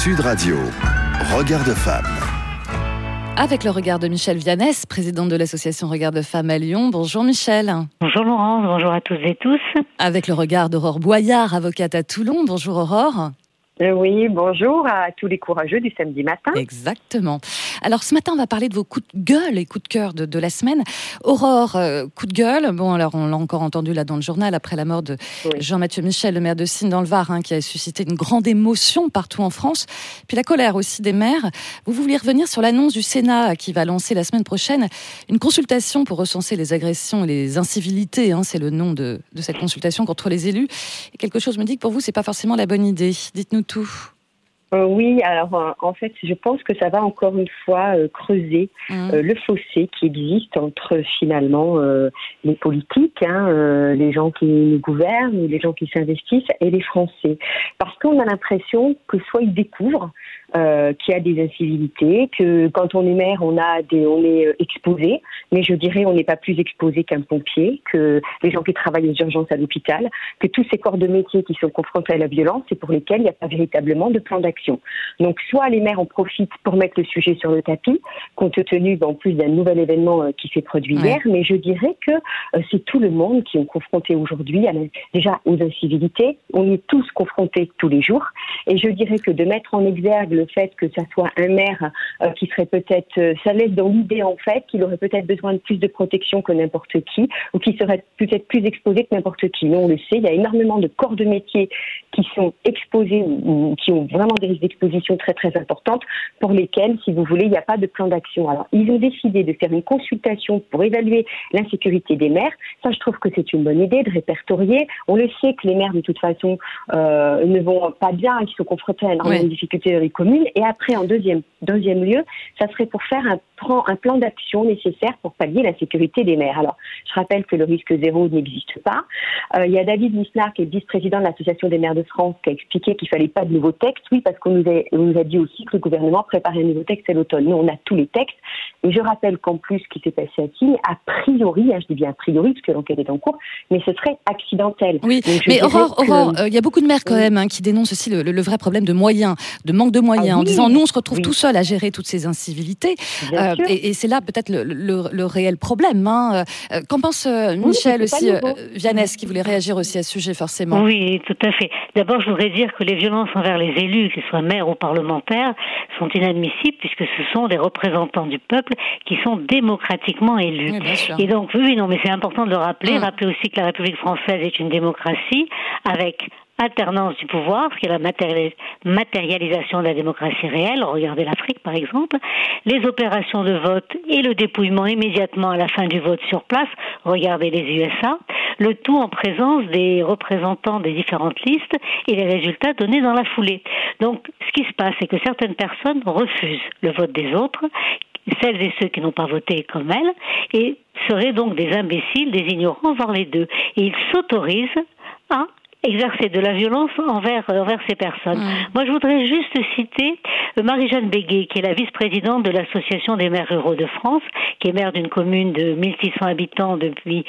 Sud Radio, Regard de femme. Avec le regard de Michèle Vianès, présidente de l'association Regard de femmes à Lyon. Bonjour Michèle. Bonjour Laurence, bonjour à tous et tous. Avec le regard d'Aurore Boyard, avocate à Toulon. Bonjour Aurore. Oui, bonjour à tous les courageux du samedi matin. Exactement. Alors ce matin, on va parler de vos coups de gueule et coups de cœur de la semaine. Aurore, coup de gueule. Bon, alors on l'a encore entendu là dans le journal après la mort de Jean-Mathieu Michel, le maire de Signes dans le Var, qui a suscité une grande émotion partout en France. Puis la colère aussi des maires. Vous vouliez revenir sur l'annonce du Sénat qui va lancer la semaine prochaine une consultation pour recenser les agressions et les incivilités. C'est le nom de cette consultation contre les élus. Et quelque chose me dit que pour vous, c'est pas forcément la bonne idée. Dites-nous tout. Oui, alors en fait, je pense que ça va encore une fois creuser le fossé qui existe entre finalement les politiques, les gens qui nous gouvernent, les gens qui s'investissent et les Français. Parce qu'on a l'impression que soit ils découvrent qu'il y a des incivilités, que quand on est maire, on est exposé, mais je dirais on n'est pas plus exposé qu'un pompier, que les gens qui travaillent aux urgences à l'hôpital, que tous ces corps de métier qui sont confrontés à la violence et pour lesquels il n'y a pas véritablement de plan d'action. Donc soit les maires en profitent pour mettre le sujet sur le tapis, compte tenu en plus d'un nouvel événement qui s'est produit hier, mais je dirais que c'est tout le monde qui est confronté aujourd'hui déjà aux incivilités. On est tous confrontés tous les jours, et je dirais que de mettre en exergue le fait que ça soit un maire qui serait peut-être, ça laisse dans l'idée en fait qu'il aurait peut-être besoin de plus de protection que n'importe qui, ou qui serait peut-être plus exposé que n'importe qui. Mais on le sait, il y a énormément de corps de métier qui sont exposés ou qui ont vraiment des risques d'exposition très très importantes pour lesquels, si vous voulez, il n'y a pas de plan d'action. Alors, ils ont décidé de faire une consultation pour évaluer l'insécurité des maires. Ça, je trouve que c'est une bonne idée de répertorier. On le sait que les maires, de toute façon, ne vont pas bien, qu'ils sont confrontés à énormément de difficultés dans les communes. Et après, en deuxième lieu, ça serait pour faire un plan d'action nécessaire pour pallier l'insécurité des maires. Alors, je rappelle que le risque zéro n'existe pas. Il y a David Lisnard, qui est vice-président de l'Association des maires de France, qui a expliqué qu'il fallait pas de nouveaux textes. Oui, parce qu'on nous a dit aussi que le gouvernement préparait un nouveau texte à l'automne. Nous, on a tous les textes. Et je rappelle qu'en plus, ce qui s'est passé à Signes, a priori, je dis bien a priori, parce que l'enquête est en cours, mais ce serait accidentel. Oui, mais Aurore, il y a beaucoup de maires quand même qui dénoncent aussi le vrai problème de moyens, de manque de moyens, en disant nous, on se retrouve tout seul à gérer toutes ces incivilités. Et c'est là peut-être le réel problème. Qu'en pense Michèle aussi, Vianès, qui voulait réagir aussi à ce sujet, forcément. Oui, tout à fait. D'abord, je voudrais dire que les violences envers les élus, qu'ils soient maires ou parlementaires, sont inadmissibles puisque ce sont des représentants du peuple qui sont démocratiquement élus. Oui, et donc, mais c'est important de le rappeler. Rappeler aussi que la République française est une démocratie avec alternance du pouvoir, ce qui est la matérialisation de la démocratie réelle. Regardez l'Afrique, par exemple. Les opérations de vote et le dépouillement immédiatement à la fin du vote sur place. Regardez les USA. Le tout en présence des représentants des différentes listes et les résultats donnés dans la foulée. Donc, ce qui se passe, c'est que certaines personnes refusent le vote des autres, celles et ceux qui n'ont pas voté comme elles, et seraient donc des imbéciles, des ignorants, voire les deux. Et ils s'autorisent à exercer de la violence envers ces personnes. Moi, je voudrais juste citer Marie-Jeanne Béguet, qui est la vice-présidente de l'Association des maires ruraux de France, qui est maire d'une commune de 1600 habitants depuis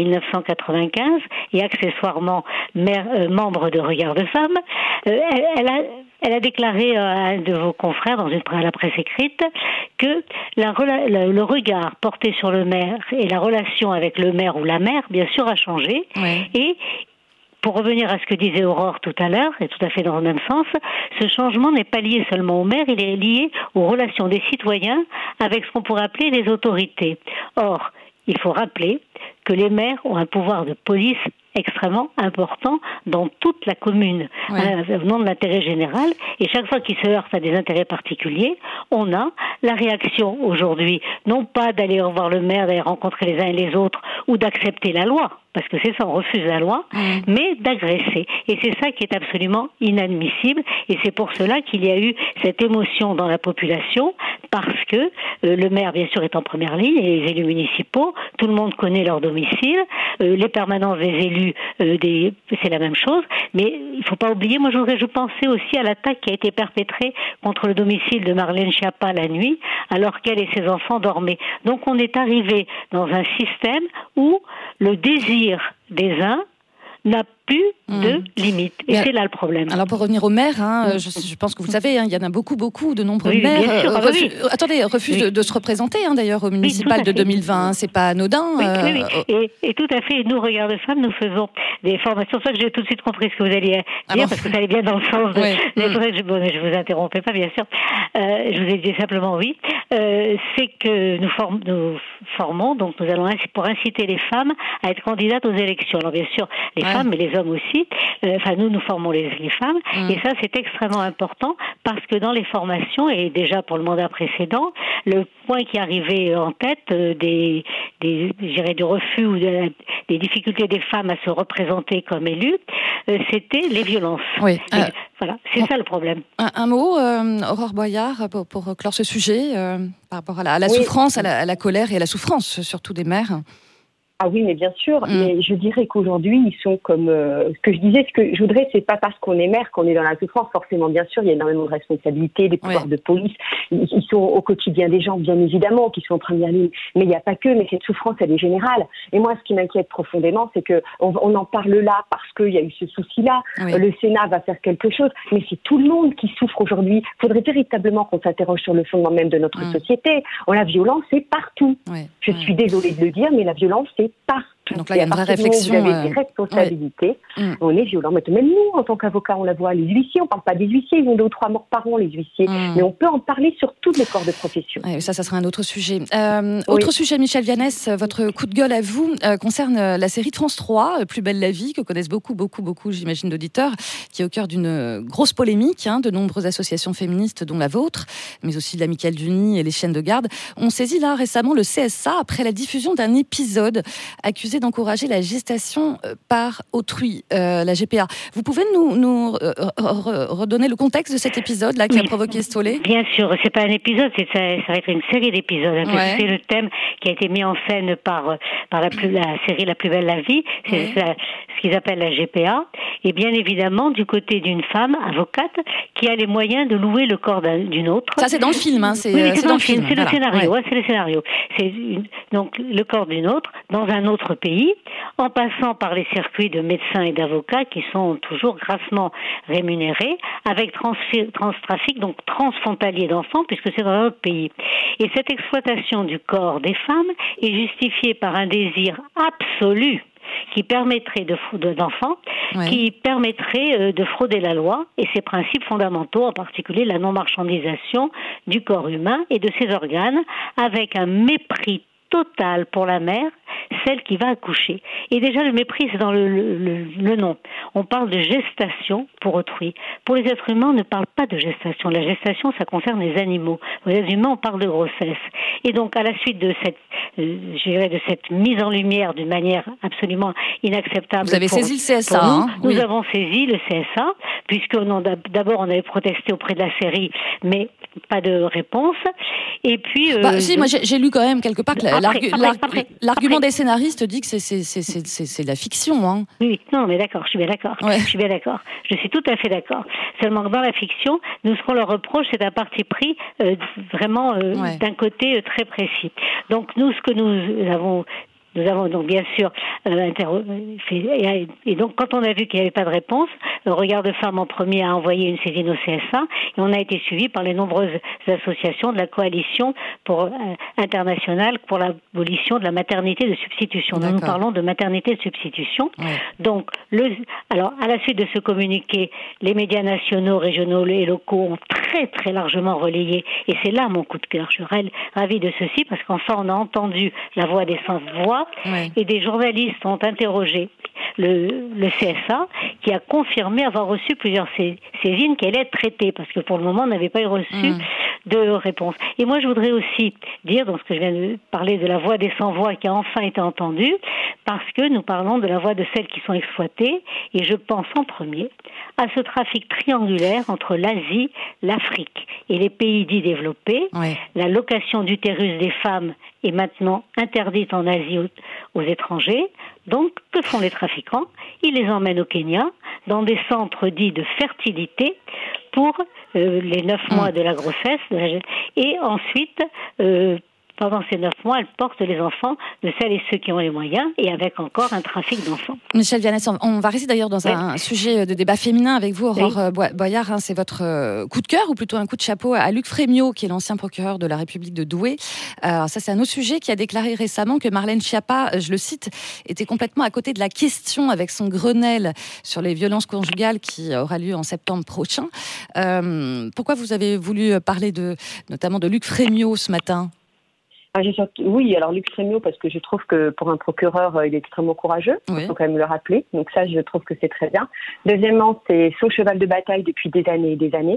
1995 et accessoirement membre de Regard de femmes. Elle a déclaré à un de vos confrères à la presse écrite que le regard porté sur le maire et la relation avec le maire ou la maire, bien sûr, a changé. Et pour revenir à ce que disait Aurore tout à l'heure, et tout à fait dans le même sens, ce changement n'est pas lié seulement au maire, il est lié aux relations des citoyens avec ce qu'on pourrait appeler les autorités. Or, il faut rappeler que les maires ont un pouvoir de police extrêmement important dans toute la commune, au nom de l'intérêt général, et chaque fois qu'ils se heurtent à des intérêts particuliers, on a la réaction aujourd'hui, non pas d'aller voir le maire, d'aller rencontrer les uns et les autres, ou d'accepter la loi, parce que c'est ça, on refuse la loi, mais d'agresser. Et c'est ça qui est absolument inadmissible, et c'est pour cela qu'il y a eu cette émotion dans la population, parce que le maire, bien sûr, est en première ligne, et les élus municipaux, tout le monde connaît leur domicile, les permanences des élus, c'est la même chose, mais il ne faut pas oublier, moi je pensais aussi à l'attaque qui a été perpétrée contre le domicile de Marlène Schiappa la nuit, alors qu'elle et ses enfants dormaient. Donc on est arrivé dans un système où le désir des uns n'a plus de limites. Et c'est là le problème. Alors pour revenir aux maires, je pense que vous le savez, il y en a beaucoup, de nombreux maires refusent de se représenter d'ailleurs au municipal de 2020. C'est pas anodin. Et tout à fait. Nous, Regard de Femmes, nous faisons des formations. C'est ça que j'ai tout de suite compris ce que vous alliez dire, parce que ça allait bien dans le sens de... C'est vrai que je vous interrompais pas, bien sûr. Je vous ai dit simplement oui. C'est que nous formons, donc nous allons pour inciter les femmes à être candidates aux élections. Alors bien sûr, les femmes, mais les hommes aussi. Nous formons les femmes. Et ça, c'est extrêmement important parce que dans les formations, et déjà pour le mandat précédent, le point qui arrivait en tête du refus ou des difficultés des femmes à se représenter comme élues, c'était les violences. Oui. Voilà, c'est ça le problème. Un mot, Aurore Boyard, pour clore ce sujet, par rapport à la souffrance, à la colère et à la souffrance, surtout des mères. Ah oui, mais bien sûr. Mais je dirais qu'aujourd'hui, ils sont comme... ce que je voudrais, c'est pas parce qu'on est mère qu'on est dans la souffrance. Forcément, bien sûr, il y a énormément de responsabilités, des pouvoirs de police. Ils sont au quotidien des gens, bien évidemment, qui sont en première ligne. Mais il n'y a pas que, mais cette souffrance, elle est générale. Et moi, ce qui m'inquiète profondément, c'est qu'on en parle là parce qu'il y a eu ce souci-là. Le Sénat va faire quelque chose. Mais c'est tout le monde qui souffre aujourd'hui. Il faudrait véritablement qu'on s'interroge sur le fondement même de notre société. La violence, c'est partout. Je suis désolée de le dire, mais la violence, c'est partout. Donc là, il y a une vraie réflexion. Vous avez des responsabilités. On est violent. Même nous, en tant qu'avocats, on la voit. Les huissiers, on ne parle pas des huissiers. Ils ont 2 ou 3 morts par an, les huissiers. Mais on peut en parler sur tous les corps de profession. Ça sera un autre sujet. Autre sujet, Michel Vianès, votre coup de gueule à vous concerne la série de France 3, Plus belle la vie, que connaissent beaucoup, j'imagine, d'auditeurs, qui est au cœur d'une grosse polémique. De nombreuses associations féministes, dont la vôtre, mais aussi l'Amicale du Nid et les chiennes de garde, ont saisi là récemment le CSA après la diffusion d'un épisode accusé d'encourager la gestation par autrui, la GPA. Vous pouvez nous redonner le contexte de cet épisode-là qui a provoqué ce tollé ? Bien sûr, c'est pas un épisode, ça va être une série d'épisodes. C'est le thème qui a été mis en scène par la série La plus belle la vie, c'est ce qu'ils appellent la GPA. Et bien évidemment, du côté d'une femme avocate qui a les moyens de louer le corps d'une autre. Ça, c'est dans le film, c'est dans le film. C'est le scénario, c'est le scénario. Donc le corps d'une autre dans un autre pays, en passant par les circuits de médecins et d'avocats qui sont toujours grassement rémunérés, avec transtrafic, donc transfrontalier d'enfants, puisque c'est dans un autre pays. Et cette exploitation du corps des femmes est justifiée par un désir absolu qui permettrait d'enfants, qui permettrait de frauder la loi et ses principes fondamentaux, en particulier la non-marchandisation du corps humain et de ses organes, avec un mépris total pour la mère, celle qui va accoucher. Et déjà, le mépris, c'est dans le nom. On parle de gestation pour autrui. Pour les êtres humains, on ne parle pas de gestation. La gestation, ça concerne les animaux. Pour les êtres humains, on parle de grossesse. Et donc, à la suite de cette mise en lumière d'une manière absolument inacceptable. Vous avez saisi le CSA, nous avons saisi le CSA, puisque d'abord, on avait protesté auprès de la série, mais pas de réponse. Et puis... moi, j'ai lu quand même quelque part que l'argument des scénaristes dit que c'est de la fiction. Oui, non, mais d'accord, je suis bien d'accord. Je suis bien d'accord. Je suis tout à fait d'accord. Seulement que dans la fiction, ce qu'on leur reproche, c'est un parti pris vraiment d'un côté très précis. Donc nous, ce que nous avons donc bien sûr et donc quand on a vu qu'il n'y avait pas de réponse, le Regard de Femmes en premier a envoyé une saisine au CSA et on a été suivi par les nombreuses associations de la coalition internationale pour l'abolition de la maternité de substitution. Nous parlons de maternité de substitution. Donc alors à la suite de ce communiqué, les médias nationaux, régionaux et locaux ont très très largement relayé, et c'est là mon coup de cœur. Je suis ravie de ceci parce qu'enfin on a entendu la voix des sans-voix. Et des journalistes ont interrogé le CSA qui a confirmé avoir reçu plusieurs saisines qui allaient être traitées parce que pour le moment on n'avait pas reçu de réponse. Et moi je voudrais aussi dire, dans ce que je viens de parler de la voix des sans-voix qui a enfin été entendue, parce que nous parlons de la voix de celles qui sont exploitées, et je pense en premier à ce trafic triangulaire entre l'Asie, l'Afrique et les pays dits développés. La location d'utérus des femmes est maintenant interdite en Asie aux étrangers. Donc, que font les trafiquants ? Ils les emmènent au Kenya, dans des centres dits de fertilité, pour les 9 mois de la grossesse, et ensuite pendant ces 9 mois, elle porte les enfants de celles et ceux qui ont les moyens, et avec encore un trafic d'enfants. Michèle Vianès, on va rester d'ailleurs dans un sujet de débat féminin avec vous, Aurore Boyard. C'est votre coup de cœur, ou plutôt un coup de chapeau à Luc Frémiot, qui est l'ancien procureur de la République de Douai. Alors ça, c'est un autre sujet, qui a déclaré récemment que Marlène Schiappa, je le cite, était complètement à côté de la question avec son Grenelle sur les violences conjugales qui aura lieu en septembre prochain. Pourquoi vous avez voulu parler notamment de Luc Frémiot ce matin ? Oui, alors Luc Frémiot, parce que je trouve que pour un procureur, il est extrêmement courageux. Il faut quand même le rappeler. Donc ça, je trouve que c'est très bien. Deuxièmement, c'est son cheval de bataille depuis des années et des années.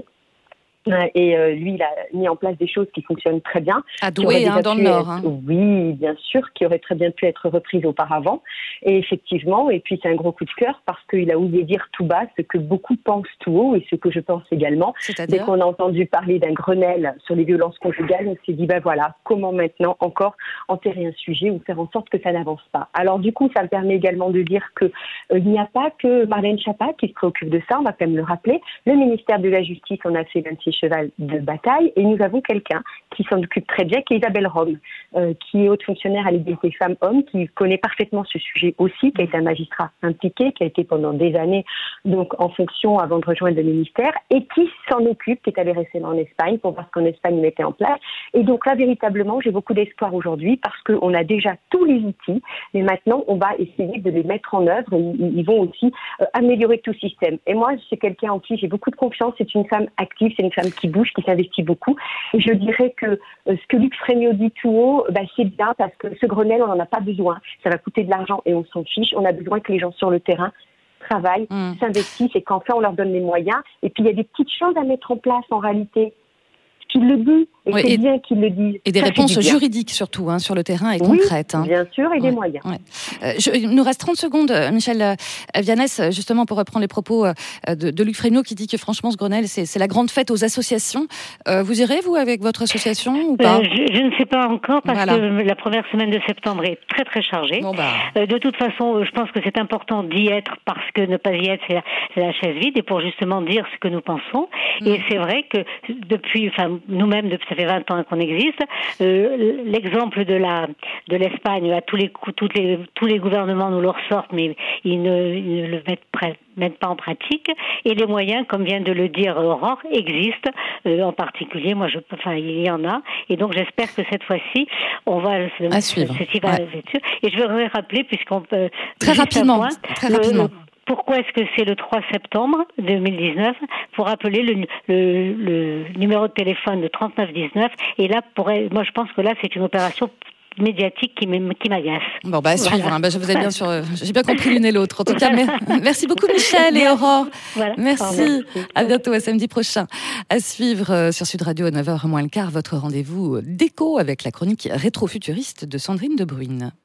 Et lui, il a mis en place des choses qui fonctionnent très bien. À Douai, dans le Nord. Oui, bien sûr, qui auraient très bien pu être reprises auparavant. Et effectivement, et puis c'est un gros coup de cœur parce qu'il a osé dire tout bas ce que beaucoup pensent tout haut et ce que je pense également. Dès qu'on a entendu parler d'un Grenelle sur les violences conjugales, on s'est dit, voilà, comment maintenant encore enterrer un sujet ou faire en sorte que ça n'avance pas. Alors du coup, ça me permet également de dire que il n'y a pas que Marlène Schiappa qui se préoccupe de ça, on va quand même le rappeler. Le ministère de la Justice en a fait 26 cheval de bataille, et nous avons quelqu'un qui s'en occupe très bien, qui est Isabelle Rome, qui est haute fonctionnaire à l'égalité femmes-hommes, qui connaît parfaitement ce sujet aussi, qui a été un magistrat impliqué, qui a été pendant des années donc en fonction avant de rejoindre le ministère, et qui s'en occupe, qui est allé récemment en Espagne pour voir ce qu'en Espagne mettait en place. Et donc là, véritablement, j'ai beaucoup d'espoir aujourd'hui parce qu'on a déjà tous les outils, mais maintenant, on va essayer de les mettre en œuvre, et ils vont aussi améliorer tout le système. Et moi, c'est quelqu'un en qui j'ai beaucoup de confiance, c'est une femme active, c'est une femme qui bouge, qui s'investit beaucoup. Et je dirais que ce que Luc Frémiot dit tout haut, c'est bien parce que ce Grenelle, on n'en a pas besoin. Ça va coûter de l'argent et on s'en fiche. On a besoin que les gens sur le terrain travaillent, s'investissent et qu'enfin on leur donne les moyens. Et puis il y a des petites choses à mettre en place en réalité. Qu'il le dit, et c'est bien qu'il le dise. Et des réponses juridiques surtout, sur le terrain et concrètes. Bien sûr, et des moyens. Il nous reste 30 secondes, Michèle Vianès, justement pour reprendre les propos de Luc Frémiot qui dit que franchement ce Grenelle, c'est la grande fête aux associations. Vous irez, vous, avec votre association ou pas ? Je ne sais pas encore parce que la première semaine de septembre est très très chargée. De toute façon, je pense que c'est important d'y être parce que ne pas y être, c'est la chaise vide, et pour justement dire ce que nous pensons. Et c'est vrai que depuis, nous-mêmes, ça fait 20 ans qu'on existe. L'exemple de l'Espagne, tous les gouvernements nous le ressortent, mais ils ne le mettent pas en pratique. Et les moyens, comme vient de le dire Aurore, existent. En particulier, il y en a. Et donc, j'espère que cette fois-ci, on va à suivre. Et je voudrais rappeler, puisqu'on peut très rapidement. Pourquoi est-ce que c'est le 3 septembre 2019 pour appeler le numéro de téléphone de 3919, et là, moi je pense que là c'est une opération médiatique qui m'agace. À suivre. Vous avez bien sûr, j'ai bien compris l'une et l'autre. En tout cas, merci beaucoup Michèle et Aurore. Merci. À bientôt, à samedi prochain. À suivre sur Sud Radio à 9h moins le quart, votre rendez-vous d'écho avec la chronique rétro-futuriste de Sandrine De Bruyne.